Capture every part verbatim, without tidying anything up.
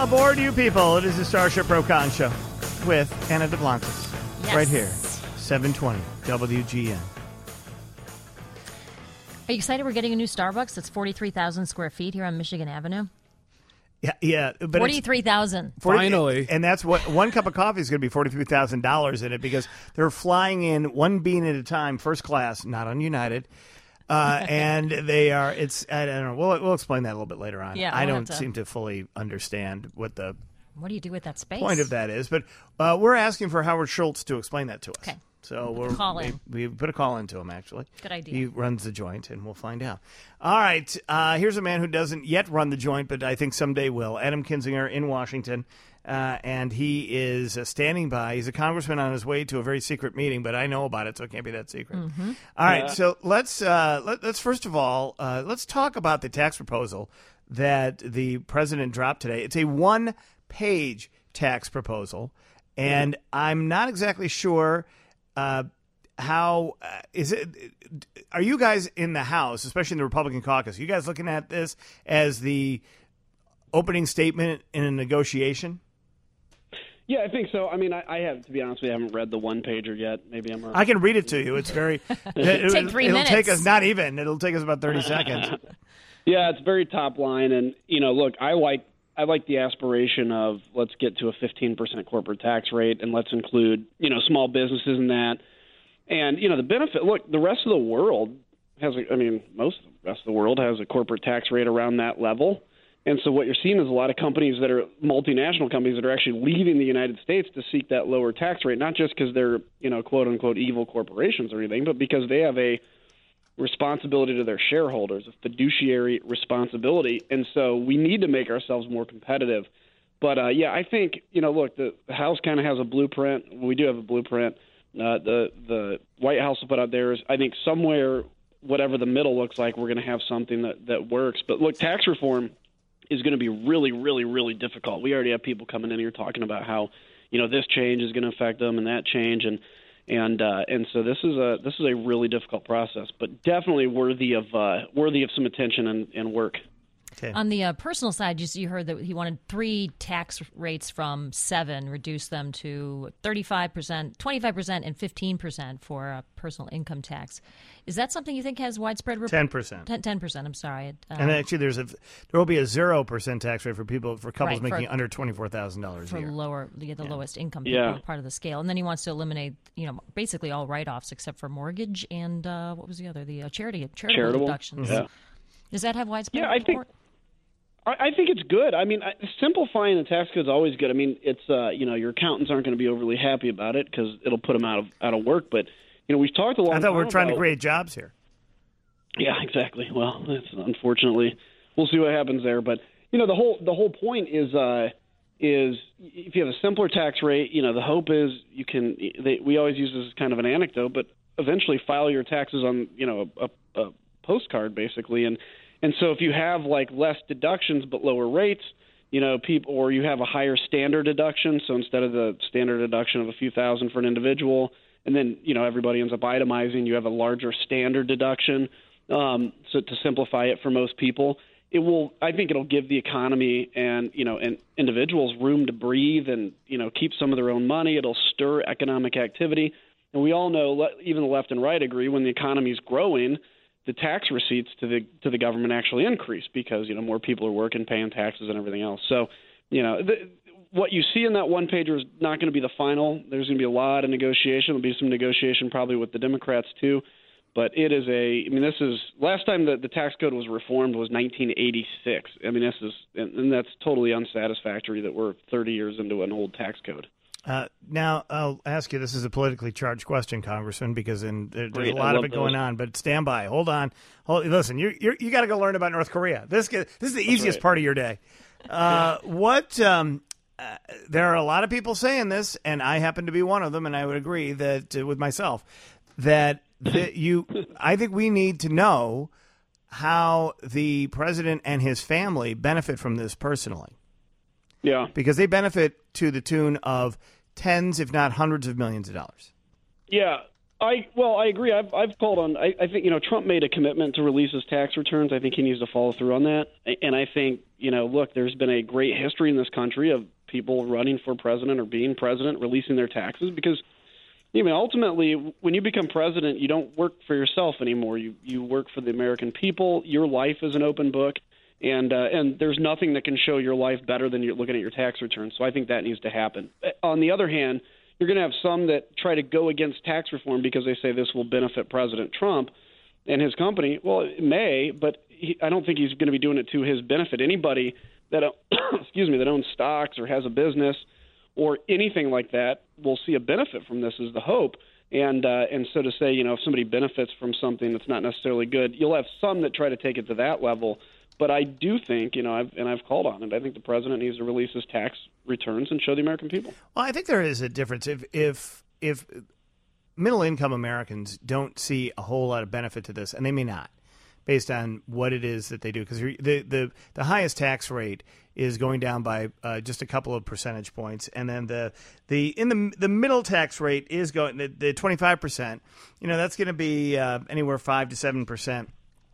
aboard, you people. It is the Starship Pro-Con Show with Anna DeBlancas. Yes. Right here, seven twenty W G N. Are you excited we're getting a new Starbucks that's forty-three thousand square feet here on Michigan Avenue? Yeah, yeah. But forty-three thousand. Finally. And that's what one cup of coffee is going to be forty-three thousand dollars in it because they're flying in one bean at a time, first class, not on United. Uh, and they are, it's, I don't know, we'll, we'll explain that a little bit later on. Yeah, I we'll don't have to- seem to fully understand what the What do you do with that space? point of that is, but uh, we're asking for Howard Schultz to explain that to us. Okay. So we're, Call in. We, we put a call into him, actually. Good idea. He runs the joint, and we'll find out. All right. Uh, here's a man who doesn't yet run the joint, but I think someday will. Adam Kinzinger in Washington, uh, and he is uh, standing by. He's a congressman on his way to a very secret meeting, but I know about it, so it can't be that secret. Mm-hmm. All right. Yeah. So let's uh, let, let's first of all uh, let's talk about the tax proposal that the president dropped today. It's a one-page tax proposal, and I'm not exactly sure. Uh, How uh, is it? Are you guys in the House, especially in the Republican caucus, are you guys looking at this as the opening statement in a negotiation? Yeah, I think so. I mean, I, I have, to be honest with you, I haven't read the one pager yet. Maybe I'm wrong. I can read it to you. It's very. it, Take three it'll minutes. take us not even. It'll take us about thirty seconds. Yeah, it's very top line, and you know, look, I like I like the aspiration of let's get to a fifteen percent corporate tax rate, and let's include you know small businesses in that. And, you know, the benefit, look, the rest of the world has, a, I mean, most of the rest of the world has a corporate tax rate around that level. And so what you're seeing is a lot of companies that are multinational companies that are actually leaving the United States to seek that lower tax rate, not just because they're, you know, quote unquote evil corporations or anything, but because they have a responsibility to their shareholders, a fiduciary responsibility. And so we need to make ourselves more competitive. But, uh, yeah, I think, you know, look, the House kind of has a blueprint. We do have a blueprint. Uh, the the White House will put out theirs. I think somewhere, whatever the middle looks like, we're going to have something that, that works. But look, tax reform is going to be really, really, really difficult. We already have people coming in here talking about how, you know, this change is going to affect them and that change, and and uh, and so this is a this is a really difficult process, but definitely worthy of uh, worthy of some attention and, and work. Okay. On the uh, personal side, you, you heard that he wanted three tax rates from seven, reduce them to thirty-five percent, twenty-five percent, and fifteen percent for uh, personal income tax. Is that something you think has widespread rep- ten percent. ten percent, I'm sorry. Uh, And actually, there's a there will be a zero percent tax rate for people for couples Right, for- making under twenty four thousand dollars a for year. lower, the, the lowest income people Yeah. are part of the scale. And then he wants to eliminate, you know, basically all write-offs except for mortgage and uh, what was the other? The uh, charity charitable, Charitable. deductions. Yeah. Does that have widespread Yeah, I think- support? I, I think it's good. I mean, I, simplifying the tax code is always good. I mean, it's uh, you know, your accountants aren't going to be overly happy about it because it'll put them out of out of work. But you know, we've talked a long I thought we were time trying to about- create jobs here. Yeah, exactly. Well, that's unfortunately, we'll see what happens there. But you know, the whole the whole point is uh, is if you have a simpler tax rate, you know, the hope is you can. They, we always use this as kind of an anecdote, but eventually file your taxes on you know a, a postcard basically, and and so if you have like less deductions but lower rates, you know, people, or you have a higher standard deduction, so instead of the standard deduction of a few thousand for an individual, and then you know everybody ends up itemizing, you have a larger standard deduction. Um, so to simplify it for most people, it will. I think it'll give the economy and you know and individuals room to breathe and you know keep some of their own money. It'll stir economic activity, and we all know, even the left and right agree, when the economy is growing, the tax receipts to the to the government actually increase because you know more people are working, paying taxes, and everything else. So you know the, what you see in that one pager is not going to be the final. There's going to be a lot of negotiation. There'll be some negotiation probably with the Democrats too. But it is a, I mean, this is, last time the, the tax code was reformed was nineteen eighty-six. I mean, this is, and, and that's totally unsatisfactory that we're thirty years into an old tax code. Uh, now, I'll ask you, this is a politically charged question, Congressman, because in, there, there's Great, a I lot of love it going those. on, but stand by. Hold on. Hold, listen, you you you got to go learn about North Korea. This, this is the easiest right. part of your day. Uh, what, um, uh, there are a lot of people saying this, and I happen to be one of them, and I would agree that uh, with myself, that that you, I think we need to know how the president and his family benefit from this personally, Yeah. because they benefit to the tune of tens, if not hundreds of millions of dollars. Yeah. I well, I agree. I've I've called on. I, I think you know Trump made a commitment to release his tax returns. I think he needs to follow through on that. And I think you know, look, there's been a great history in this country of people running for president or being president releasing their taxes because, you know, ultimately, when you become president, you don't work for yourself anymore. You you work for the American people. Your life is an open book, and uh, and there's nothing that can show your life better than you're looking at your tax returns. So I think that needs to happen. On the other hand, you're going to have some that try to go against tax reform because they say this will benefit President Trump and his company. Well, it may, but he, I don't think he's going to be doing it to his benefit. Anybody that excuse me that owns stocks or has a business or anything like that will see a benefit from this is the hope. And uh, and so to say, you know, if somebody benefits from something that's not necessarily good, you'll have some that try to take it to that level. But I do think, you know, I've, and I've called on it, I think the president needs to release his tax returns and show the American people. Well, I think there is a difference. If if if middle-income Americans don't see a whole lot of benefit to this, and they may not, based on what it is that they do, because the, the the highest tax rate is going down by uh, just a couple of percentage points, and then the the in the the middle tax rate is going the, the twenty-five percent. You know, that's going to be uh, anywhere five to seven percent.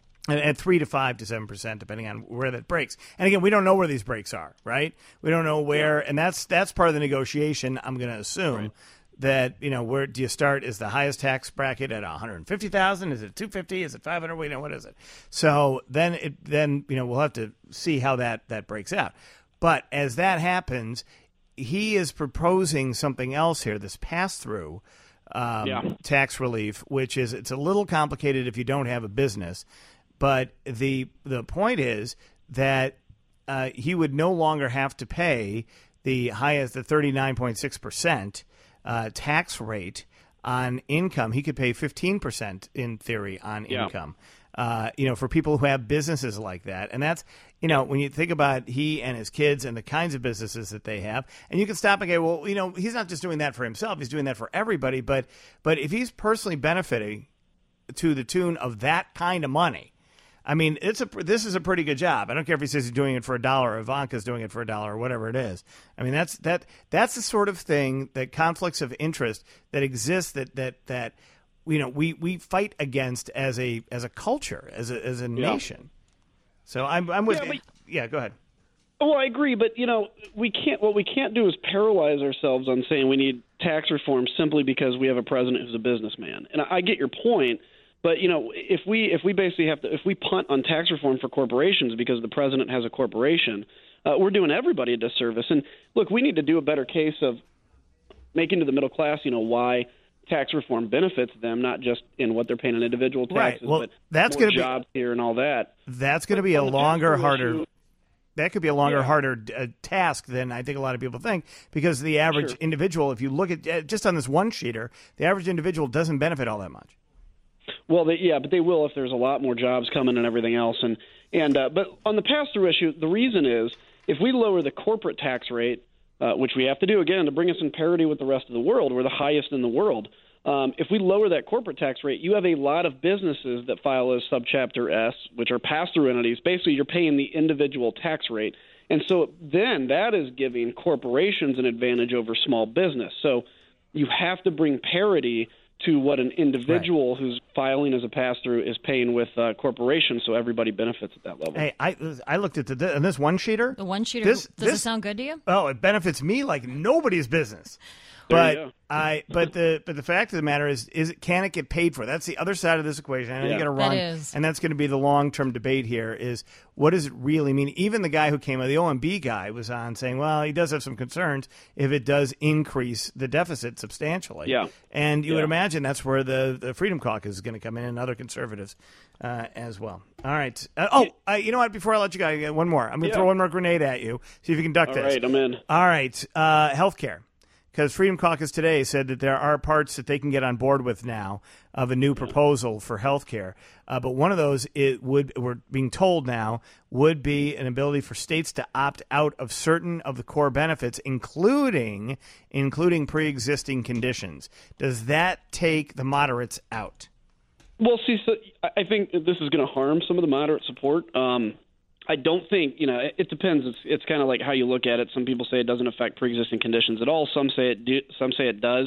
At three to five to seven percent, depending on where that breaks. And again, we don't know where these breaks are, right? We don't know where, and that's that's part of the negotiation. I'm going to assume right. that you know where do you start? Is the highest tax bracket at one hundred fifty thousand? Is it two hundred fifty? Is it five hundred? We know what is it? So then it then you know we'll have to see how that that breaks out. But as that happens, he is proposing something else here. This pass through. Um, yeah. tax relief, which is it's a little complicated if you don't have a business. But the the point is that uh, he would no longer have to pay the highest, the thirty-nine point six percent uh, tax rate on income. He could pay fifteen percent in theory on yeah. income. Uh, you know, for people who have businesses like that, and that's you know when you think about he and his kids and the kinds of businesses that they have, and you can stop and go, well, you know, he's not just doing that for himself; he's doing that for everybody. But but if he's personally benefiting to the tune of that kind of money. I mean, it's a this is a pretty good job. I don't care if he says he's doing it for a dollar or Ivanka's doing it for a dollar or whatever it is. I mean, that's that that's the sort of thing that conflicts of interest that exists that that that you know we, we fight against as a as a culture, as a as a yeah. nation. So I'm I'm with yeah, you. but, yeah, go ahead. Well, I agree, but you know, we can't. What we can't do is paralyze ourselves on saying we need tax reform simply because we have a president who's a businessman. And I, I get your point. But, you know, if we if we basically have to if we punt on tax reform for corporations because the president has a corporation, uh, we're doing everybody a disservice. And look, we need to do a better case of making to the middle class, you know, why tax reform benefits them, not just in what they're paying on individual taxes, right. Well, but that's more gonna jobs be, here and all that. That's going to be a longer, harder. Issue, That could be a longer, yeah. harder uh, task than I think a lot of people think, because the average sure. individual, if you look at uh, just on this one sheeter, the average individual doesn't benefit all that much. Well, they, yeah, but they will if there's a lot more jobs coming and everything else. And and uh, but on the pass-through issue, the reason is if we lower the corporate tax rate, uh, which we have to do again to bring us in parity with the rest of the world, we're the highest in the world. Um, if we lower that corporate tax rate, you have a lot of businesses that file as Subchapter S, which are pass-through entities. Basically, you're paying the individual tax rate, and so then that is giving corporations an advantage over small business. So you have to bring parity to what an individual right. who's filing as a pass-through is paying with uh, corporations, so everybody benefits at that level. Hey, I I looked at the and this one sheeter. The one sheeter. This, does this, it sound good to you? Oh, it benefits me like nobody's business. There But I but the but the fact of the matter is is it, can it get paid for? That's the other side of this equation. I know yeah. you got to run, that is. and that's going to be the long term debate here. Is what does it really mean? Even the guy who came on, the O M B guy, was on saying, well, he does have some concerns if it does increase the deficit substantially. Yeah, and you yeah. would imagine that's where the, the Freedom Caucus is going to come in, and other conservatives uh, as well. All right. Uh, oh, uh, you know what? Before I let you go, I got one more. I'm going to yeah. throw one more grenade at you. See if you can duck All this. All right, I'm in. All right. Uh, healthcare. Because Freedom Caucus today said that there are parts that they can get on board with now of a new proposal for health care. Uh, but one of those, it would we're being told now, would be an ability for states to opt out of certain of the core benefits, including including pre-existing conditions. Does that take the moderates out? Well, see, so I think this is going to harm some of the moderate support. Um I don't think, you know, it, it depends. It's it's kind of like how you look at it. Some people say it doesn't affect pre-existing conditions at all. Some say it do, some say it does.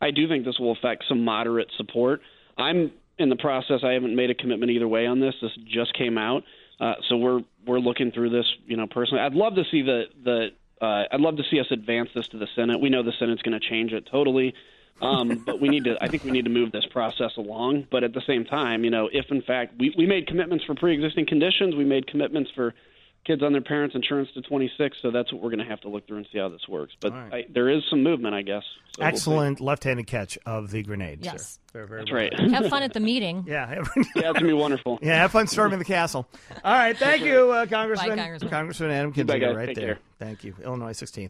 I do think this will affect some moderate support. I'm in the process. I haven't made a commitment either way on this. This just came out, uh, so we're we're looking through this. You know, personally, I'd love to see the the uh, I'd love to see us advance this to the Senate. We know the Senate's going to change it totally, um, but we need to. I think we need to move this process along. But at the same time, you know, if in fact we we made commitments for pre-existing conditions, we made commitments for kids on their parents' insurance to twenty-six, so that's what we're going to have to look through and see how this works. But right. I, there is some movement, I guess. So Excellent we'll left-handed catch of the grenade. Yes. Very, very that's well right. Have fun at the meeting. Yeah. Yeah, it's going to be wonderful. Yeah, have fun storming the castle. All right, thank you, uh, Congressman. Bye, Congressman. Congressman Adam Bye, Kinzinger guys. right Take there. care. Thank you. Illinois sixteenth.